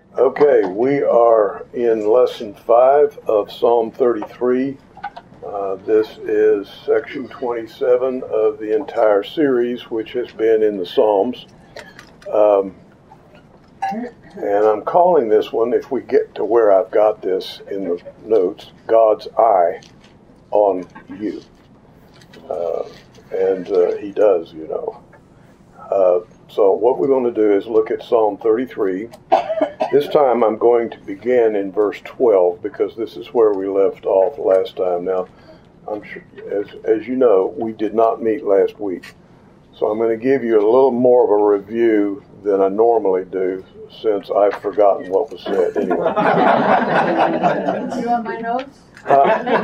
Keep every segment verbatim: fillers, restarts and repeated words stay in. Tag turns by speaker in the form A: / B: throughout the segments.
A: Okay, we are in lesson five of Psalm thirty-three. Uh, this is section twenty-seven of the entire series, which has been in the Psalms. Um, and I'm calling this one, if we get to where I've got this in the notes, God's Eye on You. Uh, and uh, he does, you know. Uh, so what we're going to do is look at Psalm thirty-three. This time I'm going to begin in verse twelve because this is where we left off last time. Now, I'm sure, as, as you know, we did not meet last week. So I'm going to give you a little more of a review than I normally do since I've forgotten what was said anyway.
B: Do you want my notes?
A: Uh,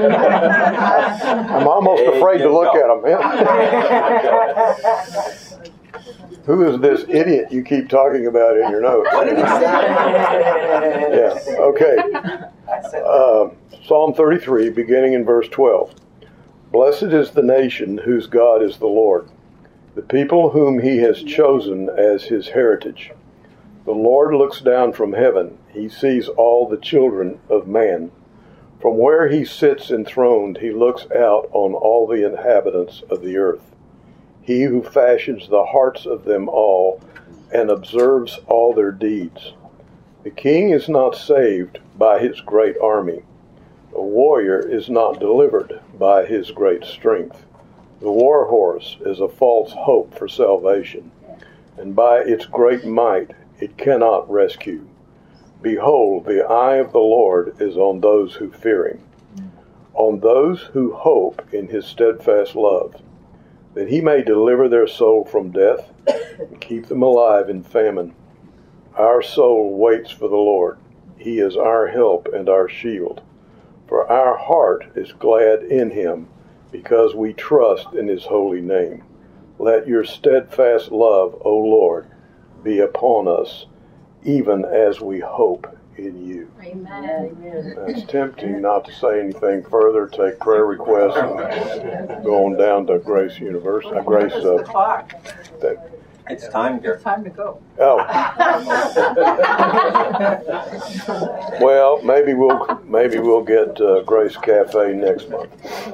A: I'm almost afraid to look at them. Who is this idiot you keep talking about in your notes?
C: What did he say?
A: Yeah, okay. Uh, Psalm thirty-three, beginning in verse twelve. Blessed is the nation whose God is the Lord, the people whom he has chosen as his heritage. The Lord looks down from heaven. He sees all the children of man. From where he sits enthroned, he looks out on all the inhabitants of the earth. He who fashions the hearts of them all and observes all their deeds. The king is not saved by his great army. A warrior is not delivered by his great strength. The war horse is a false hope for salvation, and by its great might it cannot rescue. Behold, the eye of the Lord is on those who fear him, on those who hope in his steadfast love, that he may deliver their soul from death and keep them alive in famine. Our soul waits for the Lord. He is our help and our shield. For our heart is glad in him, because we trust in his holy name. Let your steadfast love, O Lord, be upon us, even as we hope in you.
B: Amen.
A: It's tempting not to say anything further, take prayer requests, and go on down to Grace University. Uh, Grace. Uh, that,
C: It's time, Gary.
B: It's time to go.
A: oh. Well, maybe we'll maybe we'll get uh, Grace Cafe next month.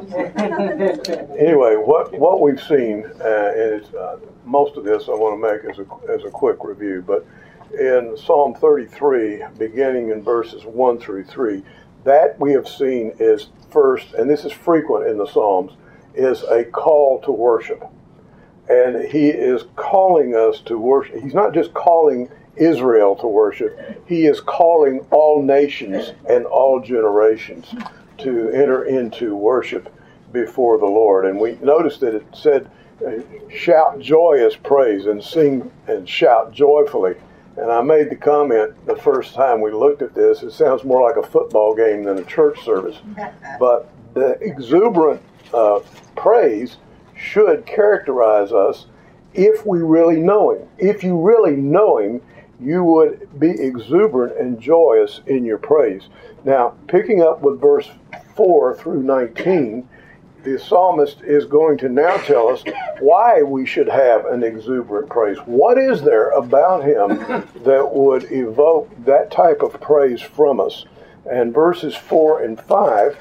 A: Anyway, what what we've seen uh, is uh, most of this I want to make as a as a quick review, but in Psalm thirty-three, beginning in verses one through three, that we have seen is first, and this is frequent in the Psalms, is a call to worship. And he is calling us to worship. He's not just calling Israel to worship. He is calling all nations and all generations to enter into worship before the Lord. And we noticed that it said, shout joyous praise and sing and shout joyfully. And I made the comment the first time we looked at this, it sounds more like a football game than a church service. But the exuberant uh, praise should characterize us if we really know him. If you really know him, you would be exuberant and joyous in your praise. Now, picking up with verse four through nineteen, the psalmist is going to now tell us why we should have an exuberant praise. What is there about him that would evoke that type of praise from us? And verses four and five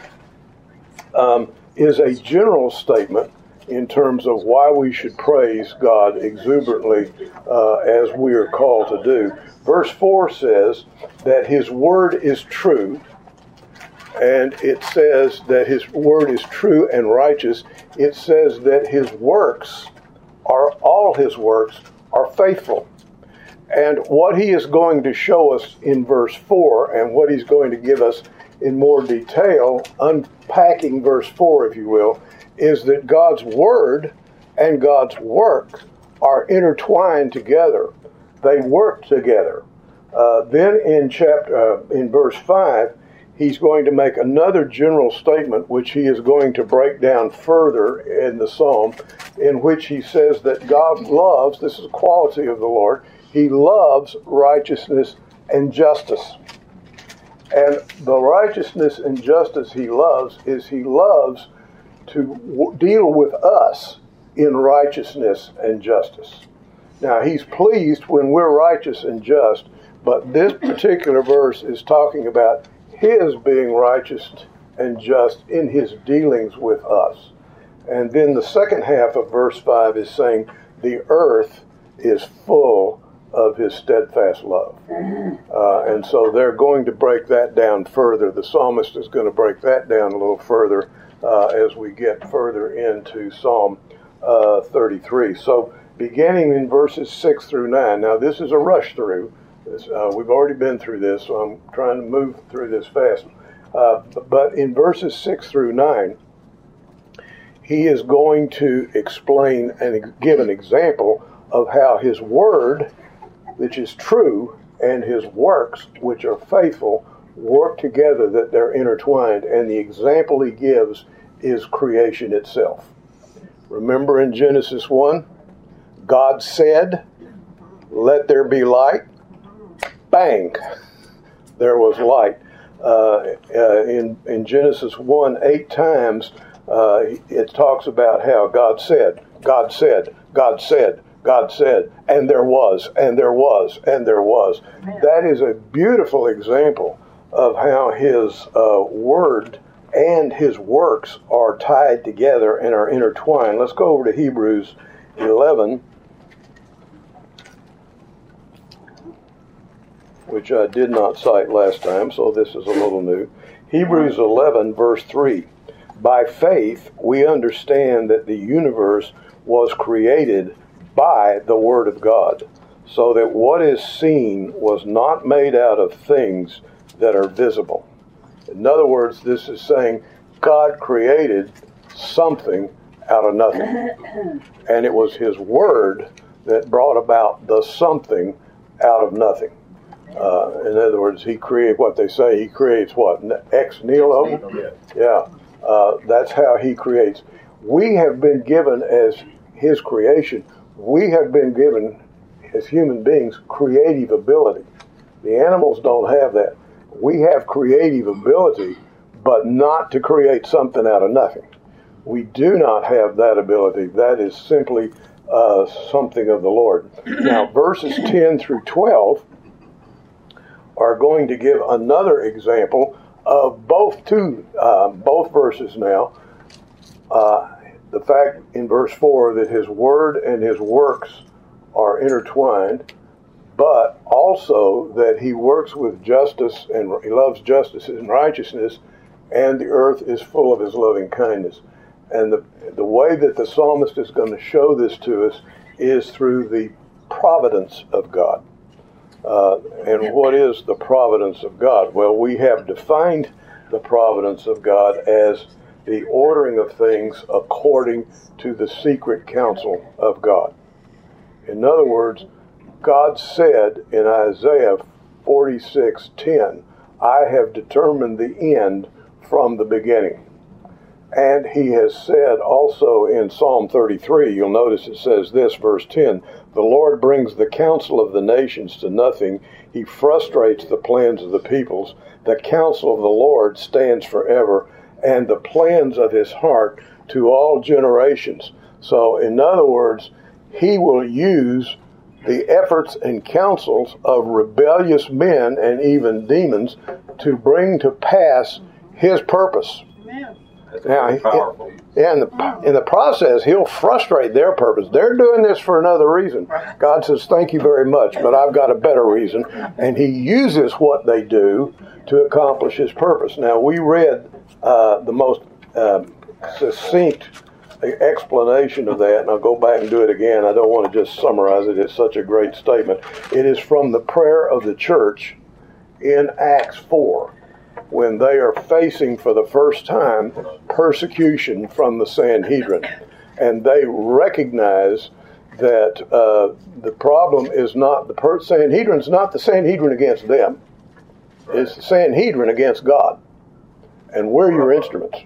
A: um, is a general statement in terms of why we should praise God exuberantly uh, as we are called to do. Verse four says that his word is true, and it says that his word is true and righteous. It says that his works are, all his works are faithful. And what he is going to show us in verse four, and what he's going to give us in more detail, unpacking verse four, if you will, is that God's word and God's work are intertwined together. They work together. Uh, then in chapter, uh, in verse five, he's going to make another general statement, which he is going to break down further in the psalm, in which he says that God loves, this is a quality of the Lord, he loves righteousness and justice. And the righteousness and justice he loves is he loves to w- deal with us in righteousness and justice. Now, he's pleased when we're righteous and just, But this particular verse is talking about his being righteous and just in his dealings with us. And then the second half of verse five is saying the earth is full of his steadfast love. Uh, and so they're going to break that down further. The psalmist is going to break that down a little further uh, as we get further into Psalm uh, thirty-three. So beginning in verses six through nine. Now this is a rush through. This, uh, we've already been through this, so I'm trying to move through this fast. Uh, but in verses six through nine, he is going to explain and give an example of how his word, which is true, and his works, which are faithful, work together, that they're intertwined. And the example he gives is creation itself. Remember in Genesis one, God said, "Let there be light." Bang! There was light. Uh, uh, in, in Genesis one, eight times, uh, it talks about how God said, God said, God said, God said, and there was, and there was, and there was. That is a beautiful example of how his uh, word and his works are tied together and are intertwined. Let's go over to Hebrews eleven, which I did not cite last time, so this is a little new. Hebrews eleven, verse three. By faith, we understand that the universe was created by the Word of God, so that what is seen was not made out of things that are visible. In other words, this is saying God created something out of nothing. And it was his Word that brought about the something out of nothing. Uh, in other words, he created what they say, he creates what? Ex nihilo? Yeah. Uh, that's how he creates. We have been given as his creation, we have been given as human beings creative ability. The animals don't have that. We have creative ability, but not to create something out of nothing. We do not have that ability. That is simply uh, something of the Lord. Now, verses ten through twelve are going to give another example of both two, uh, both verses now. Uh, the fact in verse four that his word and his works are intertwined, but also that he works with justice and he loves justice and righteousness, and the earth is full of his loving kindness. And the, the way that the psalmist is going to show this to us is through the providence of God. Uh, and what is the providence of God? Well, we have defined the providence of God as the ordering of things according to the secret counsel of God. In other words, God said in Isaiah forty-six ten, "I have determined the end from the beginning." And he has said also in Psalm thirty-three, you'll notice it says this, verse ten, "The Lord brings the counsel of the nations to nothing. He frustrates the plans of the peoples. The counsel of the Lord stands forever, and the plans of his heart to all generations." So, in other words, he will use the efforts and counsels of rebellious men and even demons to bring to pass his purpose.
B: Amen.
A: Now, in the, in the process, he'll frustrate their purpose. They're doing this for another reason. God says, "Thank you very much, but I've got a better reason." And he uses what they do to accomplish his purpose. Now, we read uh, the most uh, succinct explanation of that, and I'll go back and do it again. I don't want to just summarize it. It's such a great statement. It is from the prayer of the church in Acts four, when they are facing for the first time persecution from the Sanhedrin. And they recognize that uh, the problem is not the per- Sanhedrin's not the Sanhedrin against them. It's the Sanhedrin against God. And we're your instruments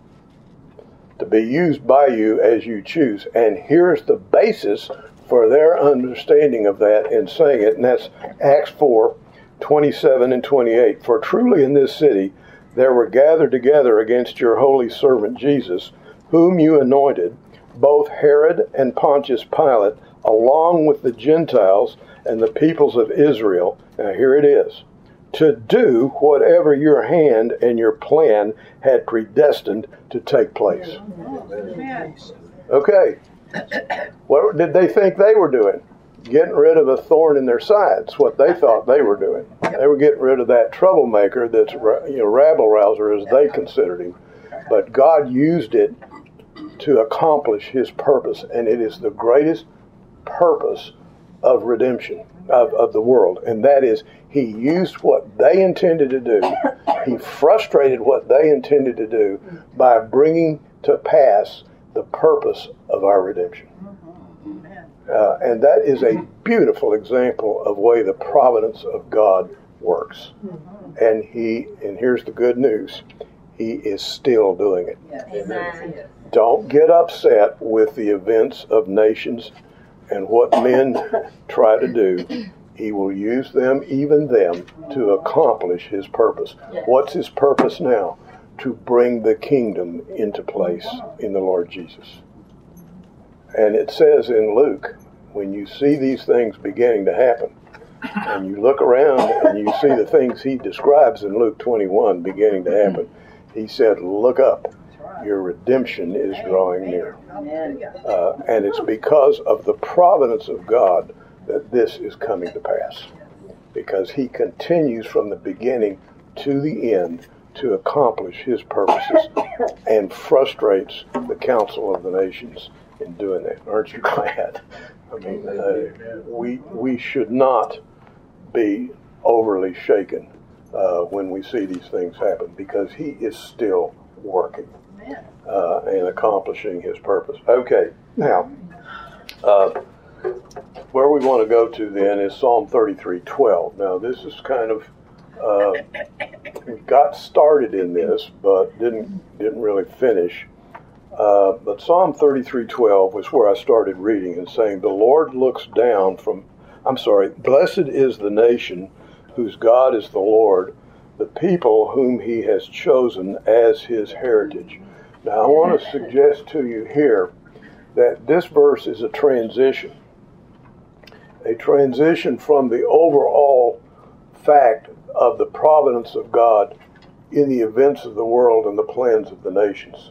A: to be used by you as you choose. And here's the basis for their understanding of that and saying it, and that's Acts four, twenty-seven and twenty-eight. "For truly in this city there were gathered together against your holy servant Jesus, whom you anointed, both Herod and Pontius Pilate, along with the Gentiles and the peoples of Israel, now here it is, to do whatever your hand and your plan had predestined to take place. Okay. What did they think they were doing? Getting rid of a thorn in their sides, what they thought they were doing. They were getting rid of that troublemaker that's, you know, rabble-rouser as they considered him. But God used it to accomplish his purpose, and it is the greatest purpose of redemption of, of the world, and that is he used what they intended to do. He frustrated what they intended to do by bringing to pass the purpose of our redemption. Uh, and that is a beautiful example of the way the providence of God works. And he, and here's the good news, he is still doing it.
B: Amen.
A: Don't get upset with the events of nations and what men try to do. He will use them, even them, to accomplish his purpose. What's his purpose now? To bring the kingdom into place in the Lord Jesus. And it says in Luke, when you see these things beginning to happen, and you look around and you see the things he describes in Luke twenty-one beginning to happen, he said, look up. Your redemption is drawing near. Uh, and it's because of the providence of God that this is coming to pass. Because he continues from the beginning to the end to accomplish his purposes and frustrates the council of the nations in doing that. Aren't you glad? I mean, uh, we, we should not be overly shaken uh, when we see these things happen, because he is still working uh, and accomplishing his purpose. Okay, now, uh, where we want to go to then is Psalm thirty-three twelve. Now, this is kind of, uh, we got started in this, but didn't didn't really finish. Uh, but Psalm thirty-three twelve was where I started reading and saying, the Lord looks down from, I'm sorry, blessed is the nation whose God is the Lord, the people whom he has chosen as his heritage. Now, I want to suggest to you here that this verse is a transition. A transition from the overall fact of the providence of God in the events of the world and the plans of the nations.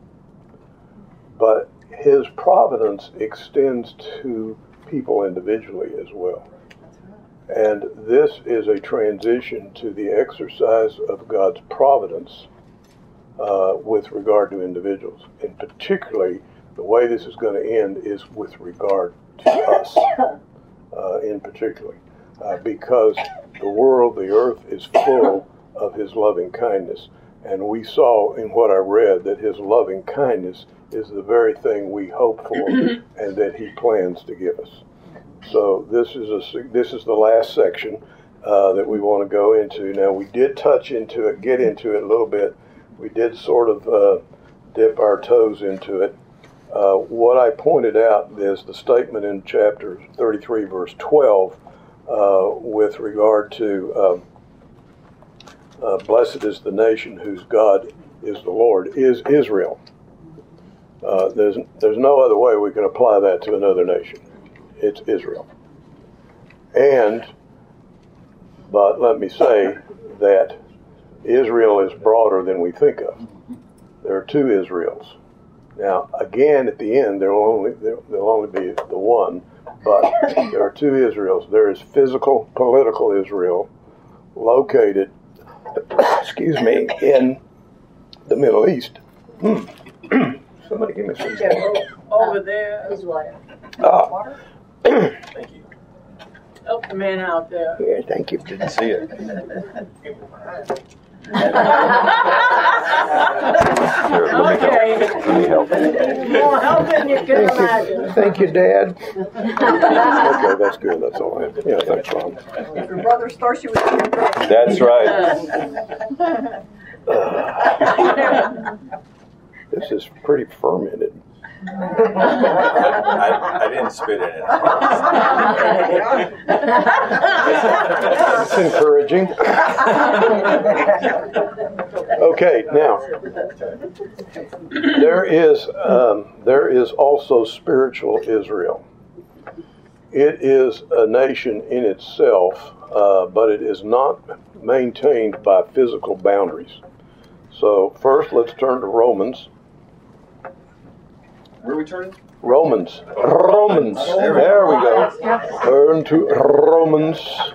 A: But his providence extends to people individually as well. And this is a transition to the exercise of God's providence uh, with regard to individuals. And particularly, the way this is going to end is with regard to us uh, in particular. Uh, because the world, the earth, is full of his loving kindness. And we saw in what I read that his loving kindness is the very thing we hope for and that he plans to give us. So this is a this is the last section uh, that we want to go into. Now, we did touch into it, get into it a little bit. We did sort of uh, dip our toes into it. Uh, what I pointed out is the statement in chapter thirty-three, verse twelve, uh, with regard to um, uh, blessed is the nation whose God is the Lord, is Israel. Uh, there's there's no other way we can apply that to another nation. It's Israel. And, but let me say that Israel is broader than we think of. There are two Israels. Now, again, at the end, there will only there, there'll only be the one, but there are two Israels. There is physical, political Israel, located, excuse me, in the Middle East. Hmm. Somebody give me some water.
C: Over there.
B: His water.
A: Ah.
B: Water?
D: Thank you.
C: Help the man out there.
A: Yeah, thank you.
D: Didn't see it. Here, let me
C: Okay.
D: help. Let me help.
C: More help than you can
A: Thank
C: imagine.
A: you, thank you, Dad. Okay, that's good. That's all I have. Yeah, thanks, Ron.
B: If your brother's thirsty, we can drink.
D: That's right.
A: This is pretty fermented.
D: I, I didn't spit in it.
A: That's encouraging. Okay, now there is um, there is also spiritual Israel, It is a nation in itself, uh, but it is not maintained by physical boundaries. So first, let's turn to Romans.
E: Where are we turning?
A: Romans. Romans. There we go. Turn to Romans.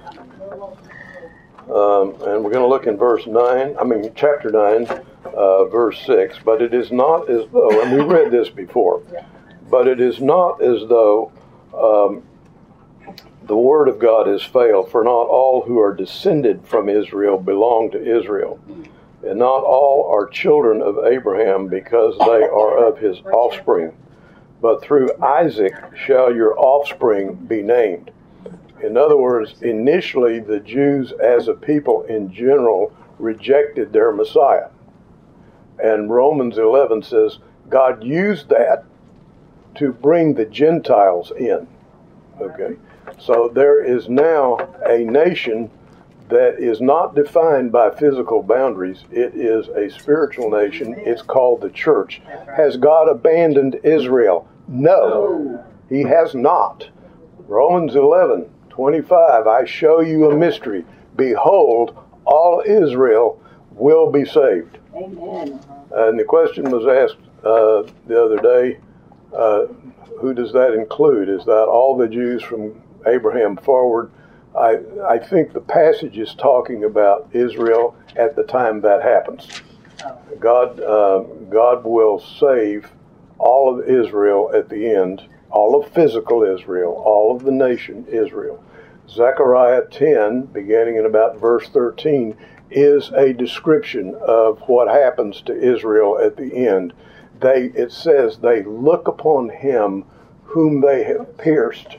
A: Um, and we're going to look in verse nine, I mean chapter nine, uh, verse six. But it is not as though, and we read this before, but it is not as though um, the word of God has failed, for not all who are descended from Israel belong to Israel. And not all are children of Abraham, because they are of his offspring. But through Isaac shall your offspring be named. In other words, initially the Jews as a people in general rejected their Messiah. And Romans eleven says God used that to bring the Gentiles in. Okay, so there is now a nation that is not defined by physical boundaries. It is a spiritual nation. It's called the church. Has God abandoned Israel? No, he has not. Romans eleven twenty-five, I show you a mystery. Behold, all Israel will be saved.
B: Amen.
A: And the question was asked uh, the other day, uh, who does that include? Is that all the Jews from Abraham forward? I, I think the passage is talking about Israel at the time that happens. God, uh, God will save all of Israel at the end, all of physical Israel, all of the nation Israel. Zechariah ten, beginning in about verse thirteen, is a description of what happens to Israel at the end. They, it says, they look upon him whom they have pierced,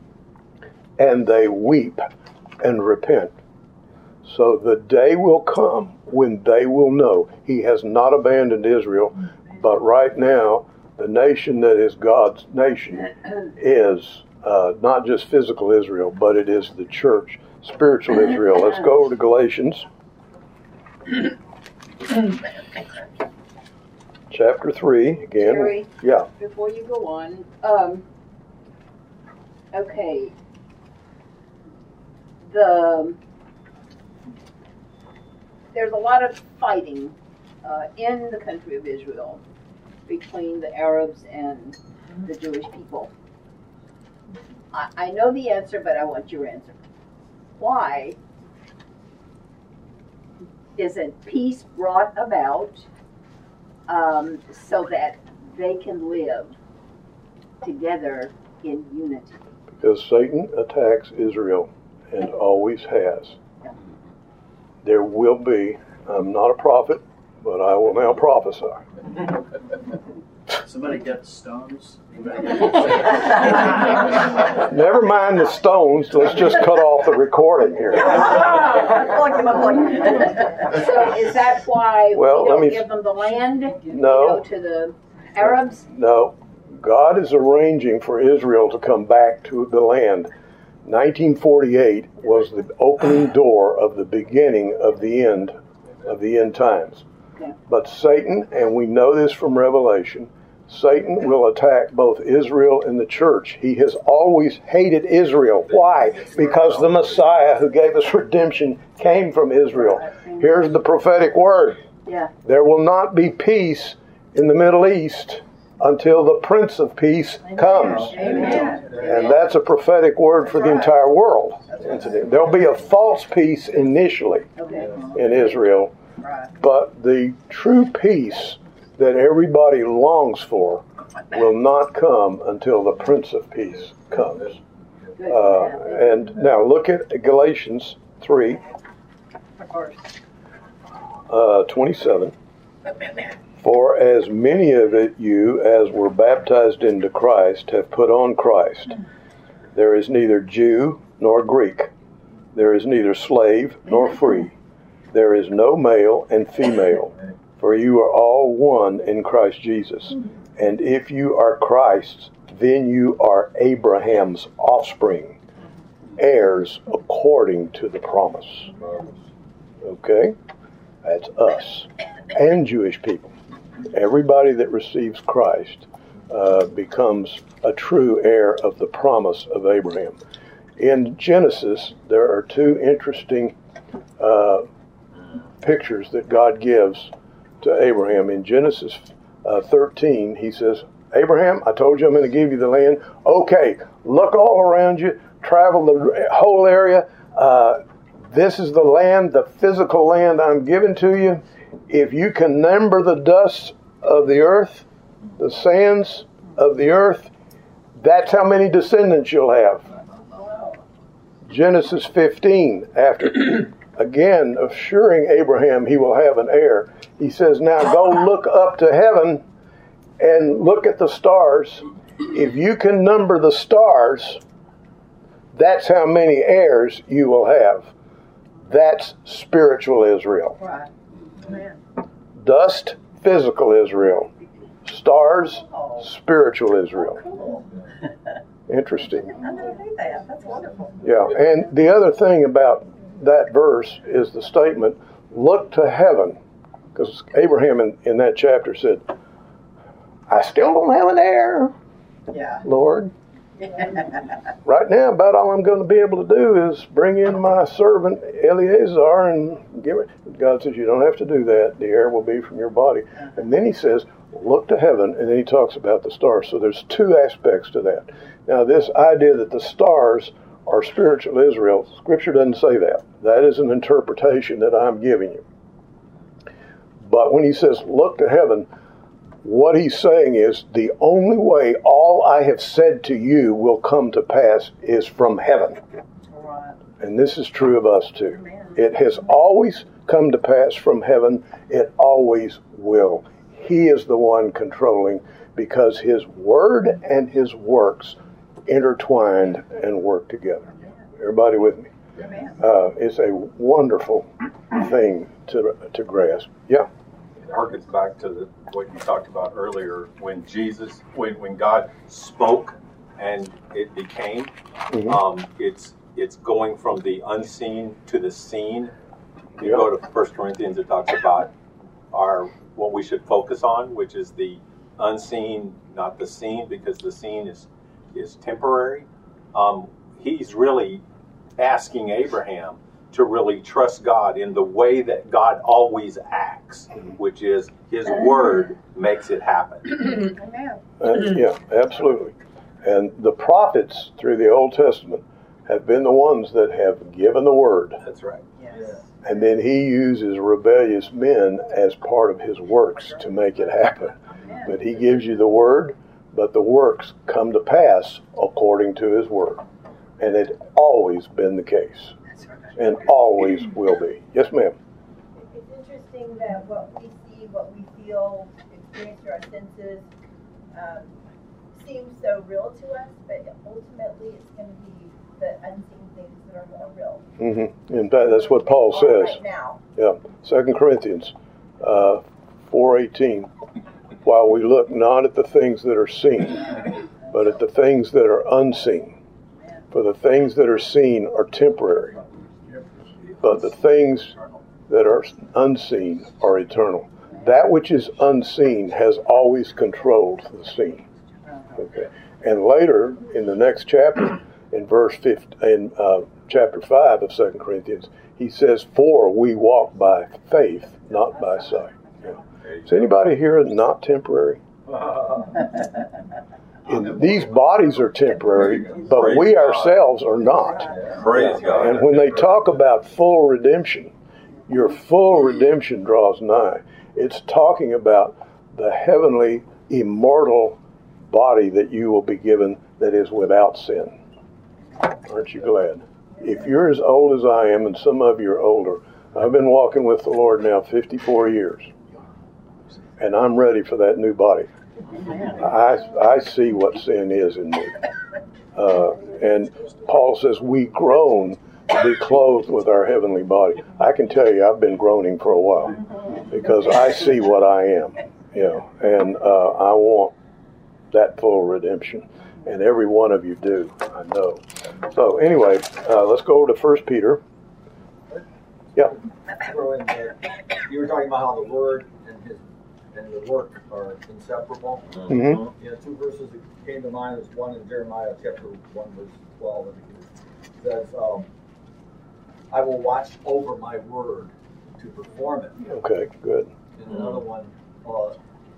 A: and they weep and repent. So the day will come when they will know he has not abandoned Israel, but right now the nation that is God's nation is uh, not just physical Israel, but it is the church, spiritual Israel. Let's go over to Galatians chapter three again.
F: Jerry,
A: Yeah.
F: before you go on, um, okay, the there's a lot of fighting uh, in the country of Israel between the Arabs and the Jewish people. I, I know the answer, but I want your answer. Why isn't peace brought about um, so that they can live together in unity?
A: Because Satan attacks Israel and always has. There will be, I'm not a prophet, but I will now prophesy.
E: Somebody get stones.
A: Never mind the stones, let's just cut off the recording here.
F: So is that why
A: Well,
F: we
A: let
F: don't
A: me-
F: give them the land?
A: No.
F: You know, to the Arabs?
A: No, God is arranging for Israel to come back to the land. nineteen forty-eight was the opening door of the beginning of the end of the end times.
F: Yeah.
A: But Satan, and we know this from Revelation, Satan will attack both Israel and the church. He has always hated Israel. Why? Because the Messiah who gave us redemption came from Israel. Here's the prophetic word.
F: Yeah.
A: There will not be peace in the Middle East until the Prince of Peace comes.
F: Amen.
A: And that's a prophetic word for the entire world. There'll be a false peace initially
F: Okay.
A: in Israel, but the true peace that everybody longs for will not come until the Prince of Peace comes.
F: Good.
A: Uh,
F: Yeah.
A: and now look at Galatians three, uh, twenty-seven. For as many of it you as were baptized into Christ have put on Christ. There is neither Jew nor Greek. There is neither slave nor free. There is no male and female. For you are all one in Christ Jesus. And if you are Christ's, then you are Abraham's offspring, heirs according to the promise. Okay? That's us and Jewish people. Everybody that receives Christ uh, becomes a true heir of the promise of Abraham. In Genesis, there are two interesting uh, pictures that God gives to Abraham. In Genesis uh, thirteen, he says, Abraham, I told you I'm going to give you the land. Okay, look all around you, travel the whole area. Uh, this is the land, the physical land I'm giving to you. If you can number the dust of the earth, the sands of the earth, that's how many descendants you'll have. Genesis fifteen, after again assuring Abraham he will have an heir, he says, now go look up to heaven and look at the stars. If you can number the stars, that's how many heirs you will have. That's spiritual Israel.
B: Right. Amen.
A: Dust, physical Israel. Stars, spiritual Israel.
B: Cool.
A: Interesting.
B: I never knew that. That's wonderful.
A: Yeah, and the other thing about that verse is the statement, look to heaven. Because Abraham in, in that chapter said, I still don't have an heir,
B: Yeah.
A: Lord. Right now, about all I'm going to be able to do is bring in my servant Eleazar and give it. God says, you don't have to do that. The heir will be from your body. And then he says, look to heaven, and then he talks about the stars. So there's two aspects to that. Now, this idea that the stars are spiritual Israel, Scripture doesn't say that. That is an interpretation that I'm giving you. But when he says, look to heaven, what he's saying is the only way all I have said to you will come to pass is from heaven.
B: Right.
A: And this is true of us too. It has always come to pass from heaven. It always will. He is the one controlling because his word and his works intertwined and work together. Everybody with me?
B: Amen.
A: Uh, it's a wonderful thing to to grasp. Yeah.
D: It harkens back to the, what you talked about earlier, when Jesus, when, when God spoke and it became.
A: Mhm.
D: Um, it's it's going from the unseen to the seen. You
A: Yeah.
D: go to First Corinthians, it talks about our what we should focus on, which is the unseen, not the seen, because the seen is is temporary. Um, he's really asking Abraham to really trust God in the way that God always acts, which is His Word makes it happen.
B: Amen.
A: Uh, yeah, absolutely. And the prophets through the Old Testament have been the ones that have given the word.
D: That's right.
B: Yes.
A: And then he uses rebellious men as part of his works to make it happen. But he gives you the word, but the works come to pass according to his word. And it's always been the case. And always will be. Yes, ma'am.
E: It's interesting that what we see, what we feel, experience through our senses, um, seems so real to us, but ultimately it's going to be the unseen things that are more real.
A: Mm-hmm. In fact, that's what Paul says.
E: Right now.
A: Yeah. Second Corinthians uh, four eighteen. While we look not at the things that are seen, but at the things that are unseen. For the things that are seen are temporary, but the things that are unseen are eternal. That which is unseen has always controlled the seen. Okay. And later in the next chapter, in verse fifteen, in uh, chapter five of Second Corinthians, he says, "For we walk by faith, not by sight." Yeah. Is anybody here not temporary? And these bodies are temporary, but we ourselves are not.
D: Praise God.
A: And when they talk about full redemption, your full redemption draws nigh. It's talking about the heavenly, immortal body that you will be given that is without sin. Aren't you glad? If you're as old as I am, and some of you are older, I've been walking with the Lord now fifty-four years. And I'm ready for that new body. I, I see what sin is in me. Uh, and Paul says we groan to be clothed with our heavenly body. I can tell you I've been groaning for a while because I see what I am, you know, and uh, I want that full redemption. And every one of you do, I know. So anyway, uh, let's go over to First Peter. Yeah.
G: Throw in there. You were talking about how the Word and His and the work are inseparable.
A: Mm-hmm.
G: You know, two verses that came to mind is one in Jeremiah chapter one, verse twelve, and it says, um, I will watch over my word to perform it.
A: Okay, good.
G: And another one, uh,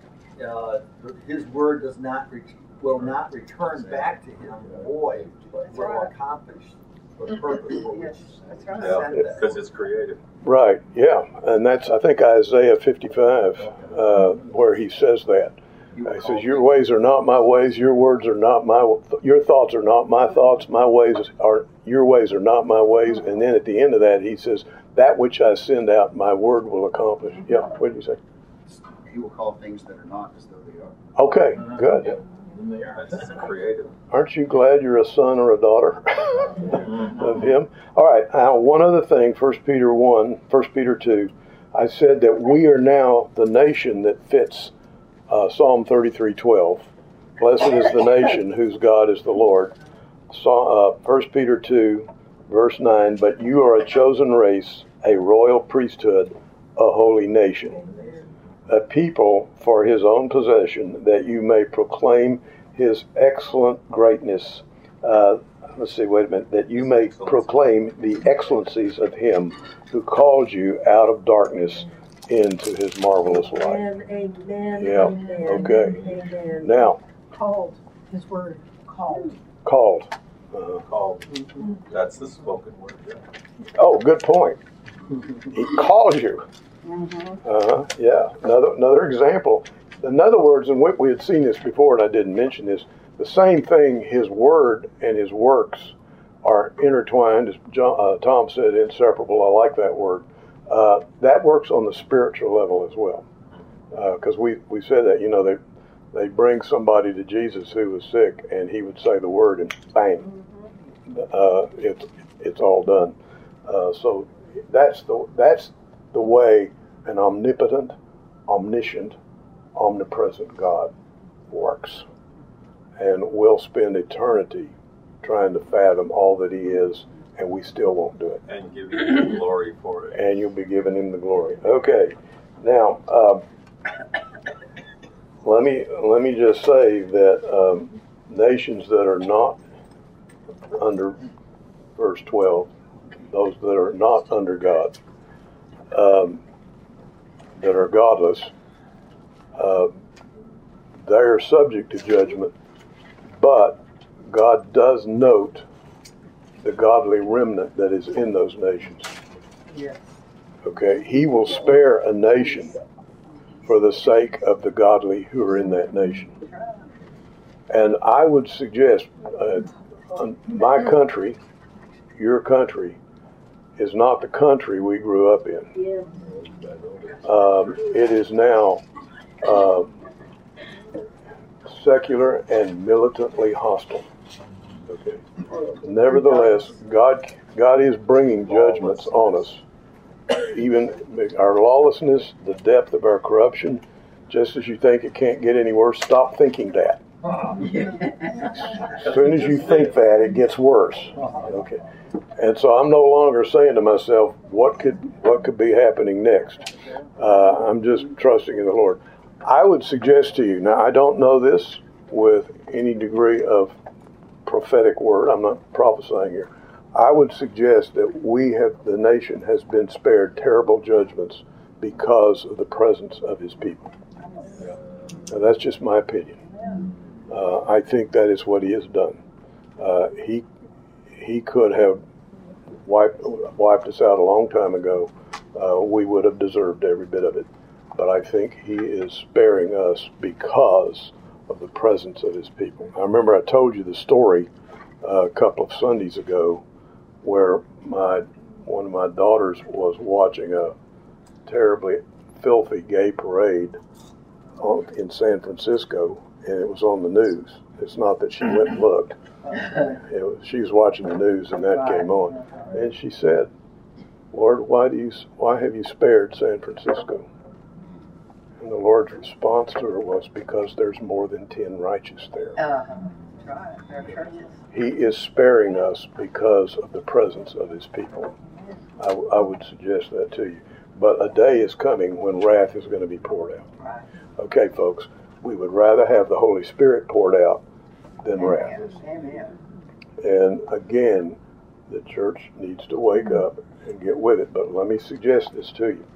G: uh, his word does not re- will not return back to him void, but will
B: right.
G: accomplish the purpose for which
B: Yes, that's right.
D: Yeah,
G: sent that.
D: because it's creative.
A: Right, yeah, and that's, I think, Isaiah fifty-five, uh, where he says that. He says, your ways are not my ways, your words are not my, your thoughts are not my thoughts, my ways are, your ways are not my ways. And then at the end of that, he says, that which I send out, my word will accomplish. Yeah, what did you say?
H: He will call things that are not as though they are.
A: Okay, good.
D: That's creative.
A: Aren't you glad you're a son or a daughter of him? All right, now one other thing, First Peter one, First Peter two, I said that we are now the nation that fits uh, Psalm thirty-three twelve. Blessed is the nation whose God is the Lord. So, uh, First Peter two, verse nine, but you are a chosen race, a royal priesthood, a holy nation, a people for his own possession, that you may proclaim his excellent greatness. Uh, let's see, wait a minute. That you may proclaim the excellencies of him who called you out of darkness into his marvelous light.
C: Amen, amen,
A: Yeah,
C: amen,
A: okay.
C: amen.
A: Now,
B: Called, his word, called.
A: called. Uh,
D: Called. That's the spoken word. Yeah.
A: oh, good point. He called you. Uh-huh, yeah, another another example. In other words, and we, we had seen this before, and I didn't mention this, the same thing, his word and his works are intertwined, as John, uh, Tom said, inseparable. I like that word. Uh, that works on the spiritual level as well. Because uh, we, we said that, you know, they they bring somebody to Jesus who was sick, and he would say the word, and bang, uh, it's it's all done. Uh, so that's the that's the way an omnipotent, omniscient, omnipresent God works. And we'll spend eternity trying to fathom all that he is, and we still won't do it.
D: And give him the glory for it.
A: And you'll be giving him the glory. Okay. Now, um, let me let me just say that um, nations that are not under verse twelve, those that are not under God, um, that are godless, uh, they are subject to judgment, but God does note the godly remnant that is in those nations.
B: Yes.
A: Okay, he will spare a nation for the sake of the godly who are in that nation. And I would suggest uh, my country, your country, is not the country we grew up in.
C: Yeah.
A: Um, it is now uh, secular and militantly hostile. Okay. Nevertheless, God God is bringing judgments on us. Even our lawlessness, the depth of our corruption. Just as you think it can't get any worse, stop thinking that. As soon as you think that, it gets worse. Okay. And so I'm no longer saying to myself, what could what could be happening next? Uh, I'm just trusting in the Lord. I would suggest to you, now I don't know this with any degree of prophetic word, I'm not prophesying here. I would suggest that we have, the nation has been spared terrible judgments because of the presence of his people. Now that's just my opinion. Uh, I think that is what he has done. Uh, he he could have wiped wiped us out a long time ago. Uh, we would have deserved every bit of it. But I think he is sparing us because of the presence of his people. I remember I told you the story uh, a couple of Sundays ago where my one of my daughters was watching a terribly filthy gay parade on, in San Francisco, and it was on the news. It's not that she went and looked. It was, she was watching the news, and that came on. And she said, Lord, why do you, why have you spared San Francisco? And the Lord's response to her was, because there's more than ten righteous there.
B: Uh-huh. That's right. There are churches.
A: He is sparing us because of the presence of his people. I, I would suggest that to you. but a day is coming when wrath is going to be poured out.
B: Right.
A: Okay, folks, we would rather have the Holy Spirit poured out than wrath.
B: Amen.
A: And again, the church needs to wake up and get with it. But let me suggest this to you.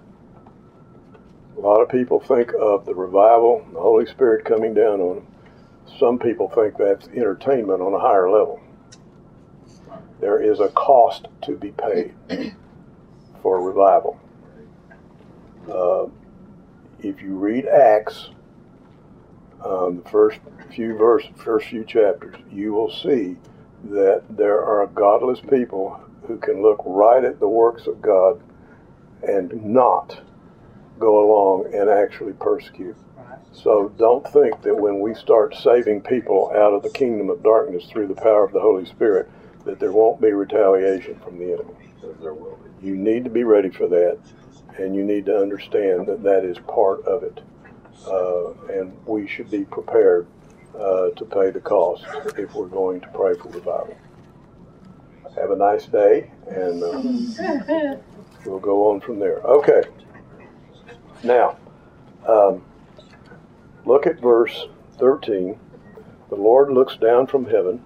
A: A lot of people think of the revival, the Holy Spirit coming down on them. Some people think that's entertainment on a higher level. There is a cost to be paid for revival. Uh, if you read Acts, um, the first few verses, first few chapters, you will see that there are godless people who can look right at the works of God and not go along and actually persecute. So don't think that when we start saving people out of the kingdom of darkness through the power of the Holy Spirit, that there won't be retaliation from the enemy.
D: There will be.
A: You need to be ready for that, and you need to understand that that is part of it. Uh, and we should be prepared uh, to pay the cost if we're going to pray for revival. Have a nice day, and uh, we'll go on from there. Okay. Now, um, look at verse thirteen. The Lord looks down from heaven.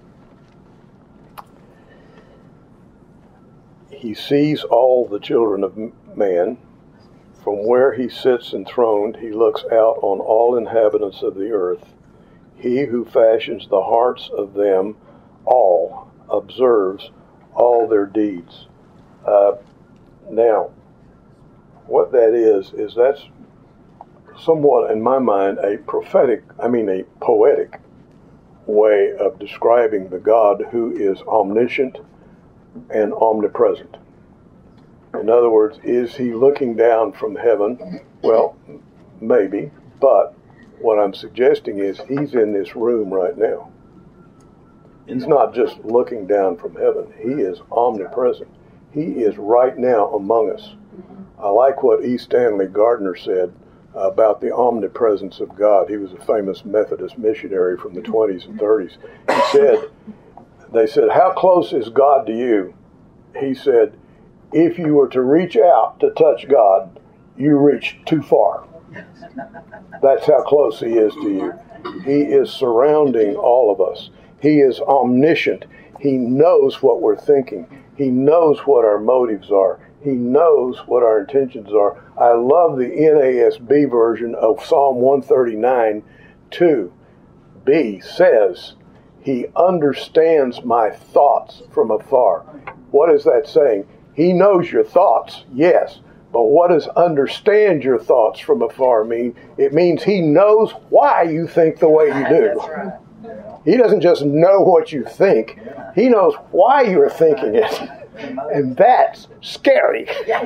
A: He sees all the children of man. From where he sits enthroned, he looks out on all inhabitants of the earth. He who fashions the hearts of them all observes all their deeds. Uh, now, what that is, is that's somewhat, in my mind, a prophetic, I mean a poetic way of describing the God who is omniscient and omnipresent. In other words, is he looking down from heaven? Well, maybe, but what I'm suggesting is he's in this room right now. He's not just looking down from heaven. He is omnipresent. He is right now among us. I like what E. Stanley Gardner said about the omnipresence of God. He was a famous Methodist missionary from the twenties and thirties. He said, they said, how close is God to you? He said, if you were to reach out to touch God, you reach too far. That's how close he is to you. He is surrounding all of us. He is omniscient. He knows what we're thinking. He knows what our motives are. He knows what our intentions are. I love the N A S B version of Psalm one thirty-nine, two B says, he understands my thoughts from afar. What is that saying? He knows your thoughts, yes. But what does understand your thoughts from afar mean? It means he knows why you think the way you do.
B: That's right.
A: He doesn't just know what you think. He knows why you're thinking it. And that's scary.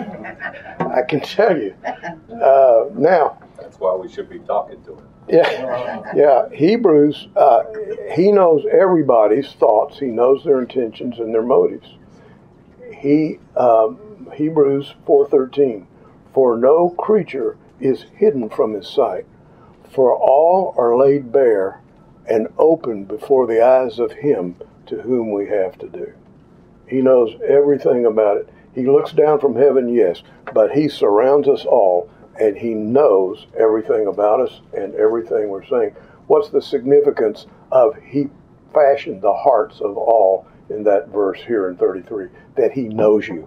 A: I can tell you. Uh, now,
D: That's why we should be talking to him.
A: yeah, yeah. Hebrews, uh, he knows everybody's thoughts. He knows their intentions and their motives. He, um, Hebrews four thirteen, for no creature is hidden from his sight, for all are laid bare and open before the eyes of him to whom we have to do. He knows everything about it. He looks down from heaven, yes, but he surrounds us all, and he knows everything about us and everything we're saying. What's the significance of he fashioned the hearts of all in that verse here in thirty-three? That he knows you.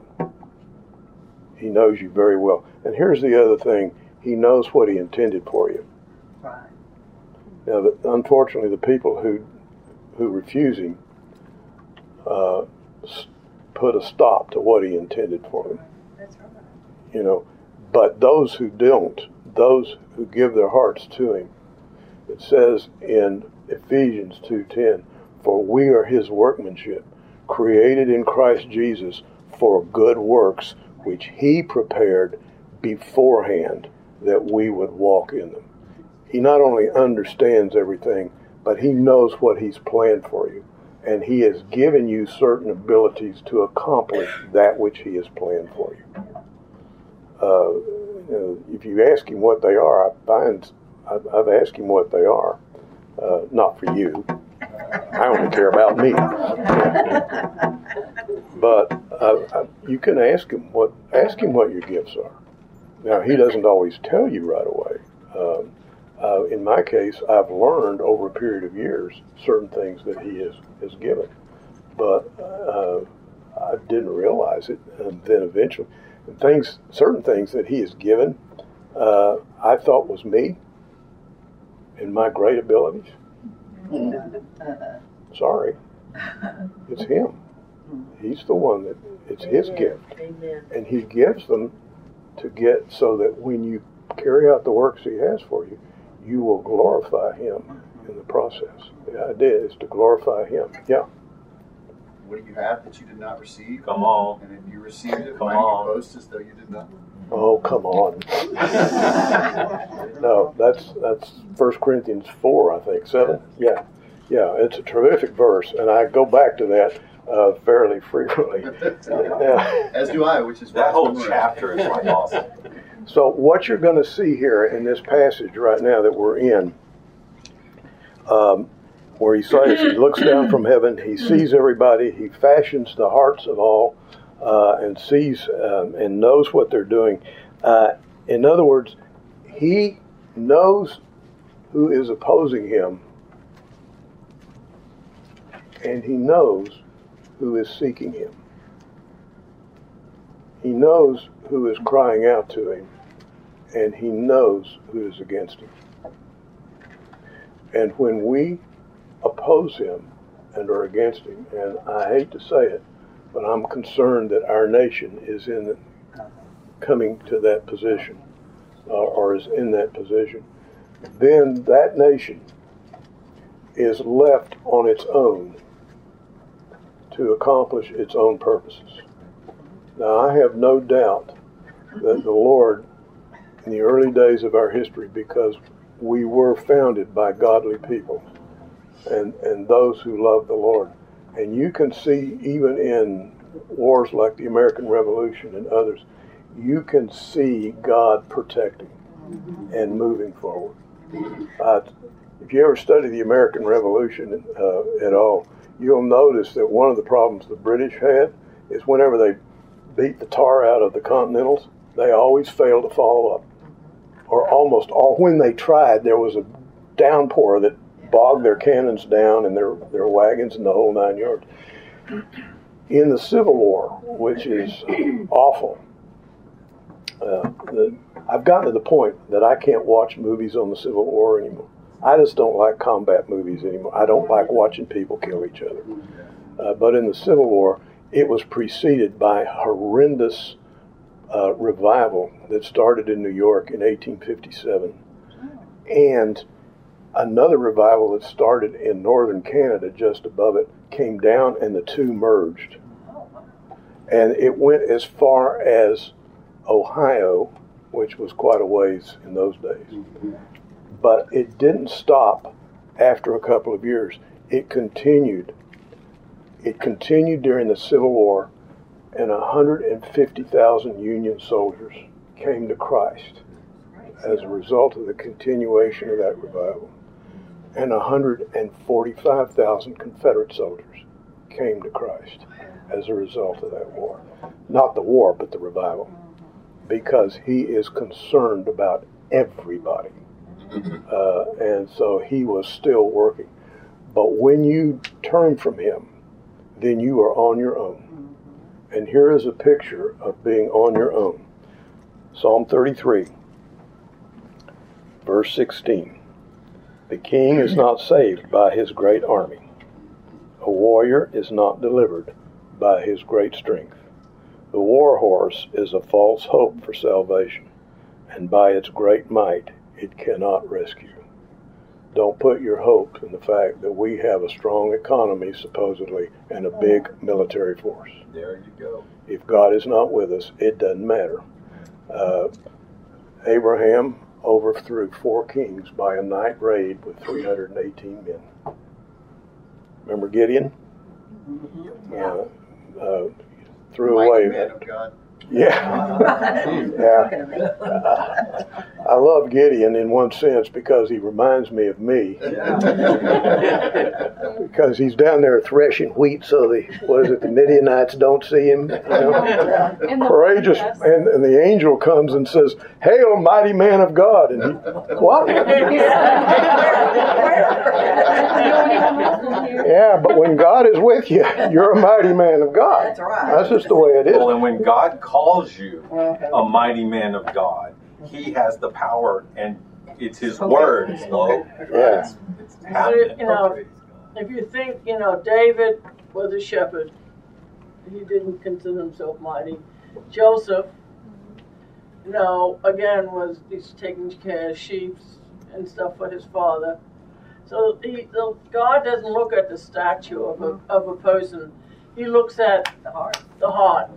A: He knows you very well. And here's the other thing. He knows what he intended for you.
B: Right.
A: Now, the, unfortunately, the people who who refuse him uh, put a stop to what he intended for them.
B: That's right.
A: You know, but those who don't, those who give their hearts to him, it says in Ephesians two ten, for we are his workmanship, created in Christ Jesus for good works, which he prepared beforehand that we would walk in them. He not only understands everything, but he knows what he's planned for you. And he has given you certain abilities to accomplish that which he has planned for you. Uh, you know, if you ask him what they are, I find I've, I've asked him what they are. Uh, not for you. I only care about me. but uh, uh, you can ask him what ask him what your gifts are. Now, he doesn't always tell you right away. Um, uh, in my case, I've learned over a period of years certain things that he has, has given, but uh, I didn't realize it. And then eventually, and things, certain things that he has given, uh, I thought was me and my great abilities. Sorry, it's him. He's the one that, it's his gift.
C: Amen.
A: And he gives them to get so that when you carry out the works he has for you, you will glorify him in the process. The idea is to glorify him. Yeah.
H: What do you have that you did not receive?
D: Come on.
H: And if you received it,
D: Come
H: why
D: on.
H: do you boast as though you did not?
A: Oh, come on. No, that's that's First Corinthians four, I think, seven. Yeah, yeah, it's a terrific verse, and I go back to that uh, fairly frequently. Yeah.
H: As do I, which is why
D: That
H: it's
D: whole
H: memorized.
D: chapter is like awesome.
A: So what you're going to see here in this passage right now that we're in, um, where he says he looks down from heaven, he sees everybody, he fashions the hearts of all, uh, and sees um, and knows what they're doing. Uh, in other words, he knows who is opposing him, and he knows who is seeking him. He knows who is crying out to him, and he knows who is against him. And when we oppose him and are against him, and I hate to say it, but I'm concerned that our nation is in the, coming to that position, uh, or is in that position, then that nation is left on its own to accomplish its own purposes. Now, I have no doubt that the Lord, in the early days of our history, because we were founded by godly people and, and those who love the Lord. And you can see, even in wars like the American Revolution and others, you can see God protecting and moving forward. Uh, if you ever study the American Revolution uh, at all, you'll notice that one of the problems the British had is whenever they beat the tar out of the Continentals, they always failed to follow up. Or almost all, when they tried, there was a downpour that bogged their cannons down and their, their wagons and the whole nine yards. In the Civil War, which is awful, uh, the, I've gotten to the point that I can't watch movies on the Civil War anymore. I just don't like combat movies anymore. I don't like watching people kill each other. Uh, but in the Civil War, it was preceded by horrendous uh, revival that started in New York in eighteen fifty-seven, and another revival that started in northern Canada just above it came down, and the two merged. And it went as far as Ohio, which was quite a ways in those days. But it didn't stop after a couple of years. It continued. It continued during the Civil War, and one hundred fifty thousand Union soldiers came to Christ as a result of the continuation of that revival. And one hundred forty-five thousand Confederate soldiers came to Christ as a result of that war. Not the war, but the revival. Because he is concerned about everybody. Uh, and so he was still working. But when you turn from him, then you are on your own. And here is a picture of being on your own. Psalm thirty-three, verse sixteen. The king is not saved by his great army. A warrior is not delivered by his great strength. The war horse is a false hope for salvation, and by its great might it cannot rescue. Don't put your hope in the fact that we have a strong economy, supposedly, and a big military force.
G: There you go.
A: If God is not with us, it doesn't matter. Uh, Abraham overthrew four kings by a night raid with three hundred eighteen men. Remember Gideon? Yeah. Uh, threw
H: Mighty
A: away.
H: man of God.
A: Yeah.
B: Talking to me.
A: Uh, I love Gideon in one sense because he reminds me of me. Because he's down there threshing wheat so the, what is it, the Midianites don't see him. You know? Courageous. And, and the angel comes and says, "Hail, mighty man of God." And he, what? Yeah, but when God is with you, you're a mighty man of God.
B: That's right.
A: That's just the way it is.
D: Well, and when God calls you a mighty man of God, He has the power, and it's His word. It's no,
A: Yeah.
D: it's, it's happening.
C: You know, if you think, you know, David was a shepherd, he didn't consider himself mighty. Joseph, you know, again, was he's taking care of sheep and stuff for his father. So he, so God doesn't look at the stature of a of a person; He looks at
B: The heart.
C: the heart.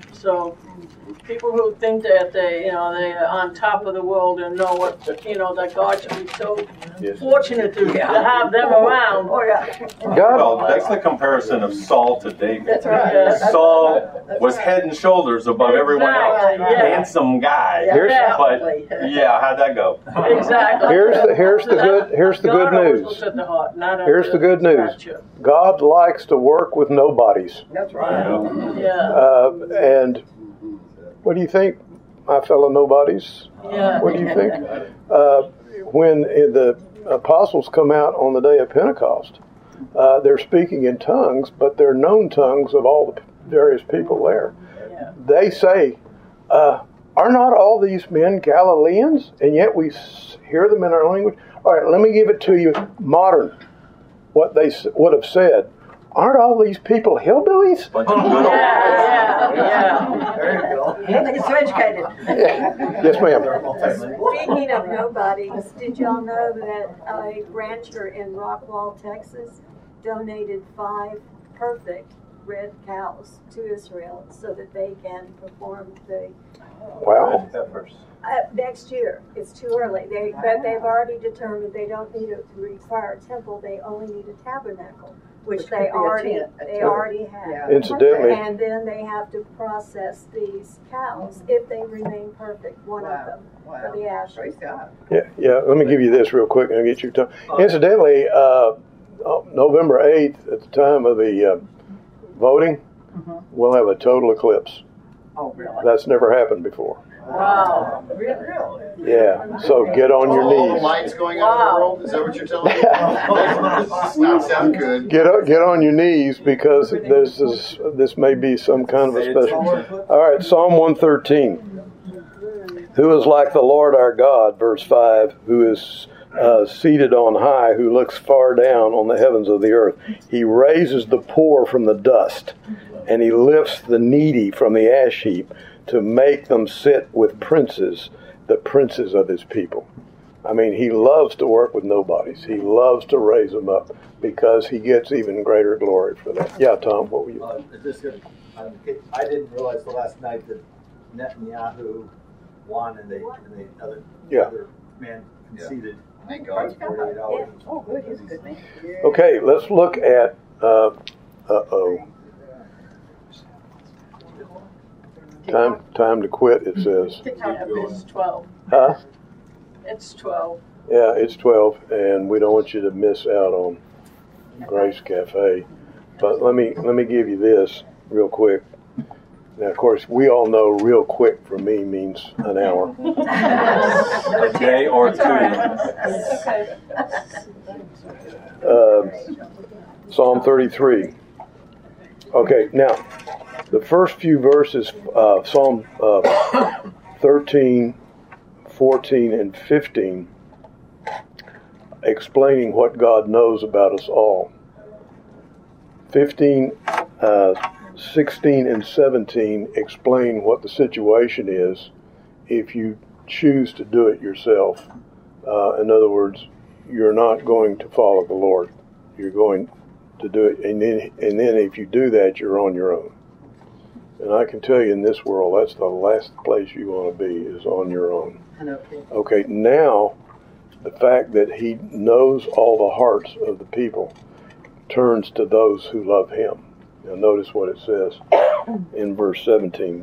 C: So people who think that they, you know, they are on top of the world and know what, you know, that God should be so
A: Yes.
C: fortunate to, to have them around.
B: Oh, yeah.
A: God,
D: Well, that's the comparison of Saul to David.
B: That's right.
C: Yeah.
D: Saul was head and shoulders above everyone else.
C: Exactly, yeah.
D: Handsome guy.
A: Here's-
D: But yeah, how'd that go?
C: Exactly.
A: Here's the here's the good here's the
C: God
A: good
C: always
A: news.
C: looks at the heart, not at
A: Here's the good news.
C: stature.
A: God likes to work with nobodies.
B: That's right.
C: Yeah,
A: Uh, and what do you think, my fellow nobodies?
C: yeah.
A: What do you think? Uh, when the apostles come out on the day of Pentecost, uh, they're speaking in tongues, but they're known tongues of all the various people there.
C: Yeah.
A: They say, uh, "Are not all these men Galileans?" And yet we s- hear them in our language. All right, let me give it to you modern. What they s- would have said. Aren't all these people hillbillies?
D: Bunch of good old
C: Yeah, yeah,
G: There you go.
B: And they get so educated.
A: Yes, ma'am.
I: Speaking of nobodies, did y'all know that a rancher in Rockwall, Texas, donated five perfect red cows to Israel so that they can perform the
A: Wow.
I: uh, next year? It's too early. They but they've already determined they don't need to require a temple. They only need a tabernacle, which,
B: Which
I: they
B: could be a
I: already
B: tent, a
I: they
B: tent.
I: already have.
B: Yeah.
A: Incidentally,
I: And then they have to process these cows if they remain perfect. One
B: Wow.
I: of them
B: Wow.
I: for the ashes.
B: Praise God.
A: yeah, yeah. Let me give you this real quick, and I'll get you time. Incidentally, uh, oh, November eighth, at the time of the uh, voting,
B: Mhm.
A: we'll have a total eclipse.
B: Oh, really?
A: That's never happened before.
C: Wow.
B: Really?
A: Yeah. So get on your
H: All the
A: knees.
H: lights going out of
C: Wow.
H: the world? Is that what you're telling me? This does not sound good.
A: Get on, get on your knees because this is this may be some kind of a special. All right, Psalm one thirteen. Who is like the Lord our God, verse five, who is uh, seated on high, who looks far down on the heavens of the earth. He raises the poor from the dust, and he lifts the needy from the ash heap to make them sit with princes, the princes of his people. I mean, he loves to work with nobodies. He loves to raise them up because he gets even greater glory for that. Yeah, Tom, what were you?
G: Uh, this is, um, I didn't realize the last night that Netanyahu won and they, and the other,
A: Yeah.
G: other man conceded.
H: Thank God.
G: forty-eight hours.
B: Oh, good. He's a good man.
A: Okay, let's look at, uh, uh-oh. Time, time to quit, it says.
C: Yeah, it's twelve.
A: Huh?
C: It's twelve.
A: Yeah, it's twelve, and we don't want you to miss out on Grace Cafe. But let me let me give you this real quick. Now, of course, we all know real quick for me means an hour.
D: A day or two.
A: Uh, Psalm thirty-three. Okay, now, the first few verses, uh, Psalm uh, thirteen, fourteen, and fifteen, explaining what God knows about us all. fifteen, uh, sixteen, and seventeen explain what the situation is if you choose to do it yourself. Uh, in other words, you're not going to follow the Lord. You're going to do it, and then, and then if you do that, you're on your own. And I can tell you in this world, that's the last place you want to be, is on your own.
B: I know.
A: Okay, now, the fact that he knows all the hearts of the people turns to those who love him. Now notice what it says in verse seventeen.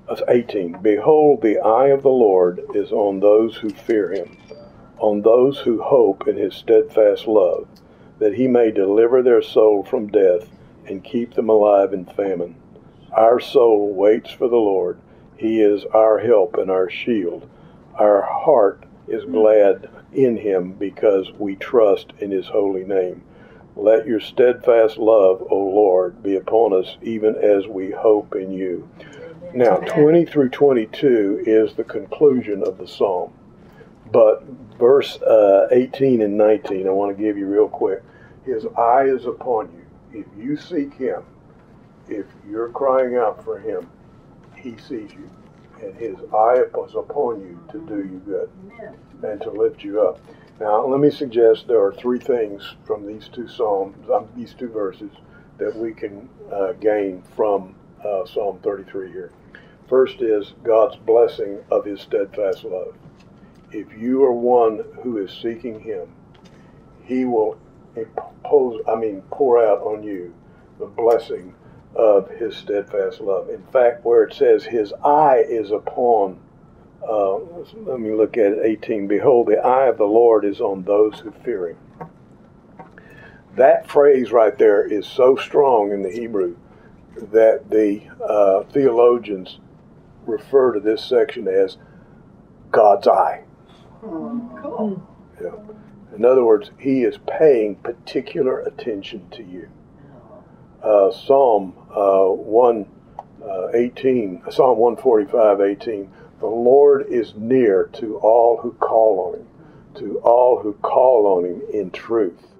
A: eighteen. Behold, the eye of the Lord is on those who fear him, on those who hope in his steadfast love, that he may deliver their soul from death and keep them alive in famine. Our soul waits for the Lord. He is our help and our shield. Our heart is glad in him because we trust in his holy name. Let your steadfast love, O Lord, be upon us even as we hope in you. Now, twenty through twenty-two is the conclusion of the psalm. But verse uh, eighteen and nineteen, I want to give you real quick. His eye is upon you. If you seek him, if you're crying out for him, he sees you. And his eye is upon you to do you good and to lift you up. Now, let me suggest there are three things from these two psalms, um, these two verses, that we can uh, gain from uh, Psalm thirty-three here. First is God's blessing of his steadfast love. If you are one who is seeking him, he will impose, I mean, pour out on you the blessing of his steadfast love. In fact, where it says his eye is upon, uh, let me look at it, eighteen. Behold, the eye of the Lord is on those who fear him. That phrase right there is so strong in the Hebrew that the uh, theologians refer to this section as God's eye.
B: Cool.
A: Yeah. In other words, he is paying particular attention to you. Uh, Psalm uh, one eighteen, Psalm one forty-five, eighteen. The Lord is near to all who call on him, to all who call on him in truth.